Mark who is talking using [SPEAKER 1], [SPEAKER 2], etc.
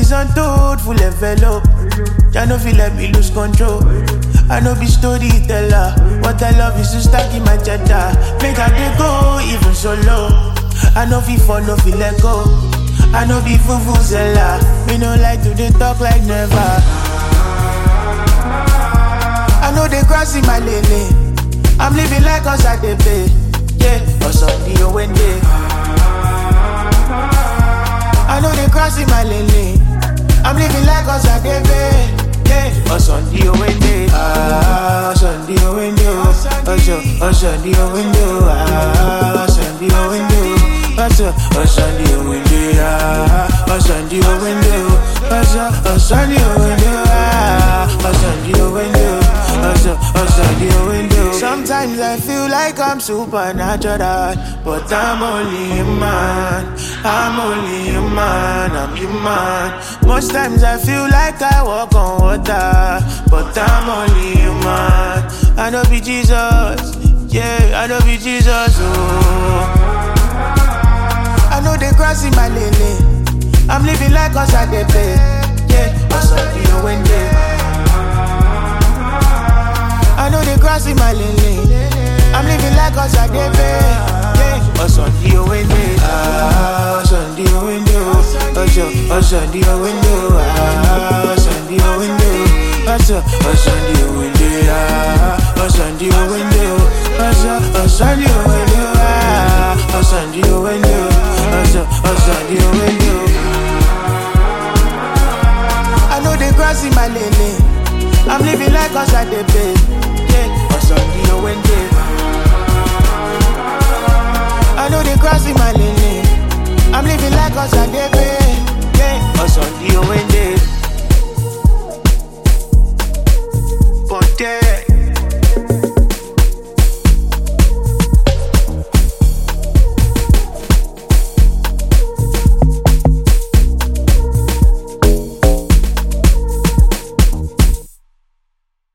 [SPEAKER 1] is untold, full envelope. Ya no feel let me lose control. I know be storyteller. What I love is to stack in my cheddar. Make I dey go even solo. I know fi fall, no fi let go. I know be vuvuzela. Me no like to dey talk like never. I know they crossing my lane. I'm living like us at the bay. Yeah, or Sunday or Wednesday. I know they crossing my lane. I'm living like us at the bay. Yeah, or Sunday or Wednesday. Sunday or Wednesday. Oh, Sunday or Wednesday. Sunday or Wednesday. Oh, Sunday or Wednesday. Oh, Sunday or Wednesday. Oh, Sunday or Wednesday. Oh, Sunday or Wednesday. Sometimes I feel like I'm supernatural, but I'm only human. I'm only human, I'm human. Most times I feel like I walk on water, but I'm only human. I know be Jesus, yeah, I know be Jesus, oh. I know they crossing my lane. I'm living like us at the bay, yeah, or Sunday or Wednesday. I know they crossing my lane. I'm living like us at the bay. Yeah, or Sunday or Wednesday. Sunday or Wednesday. Oh, Sunday or Wednesday. Sunday or Wednesday. Oh, Sunday or Wednesday. Oh, Sunday or Wednesday. Oh, Sunday or Wednesday. Oh, Sunday or Wednesday. Oh, Sunday or Wednesday. I know they crossing my lane. I'm living like us at the bay.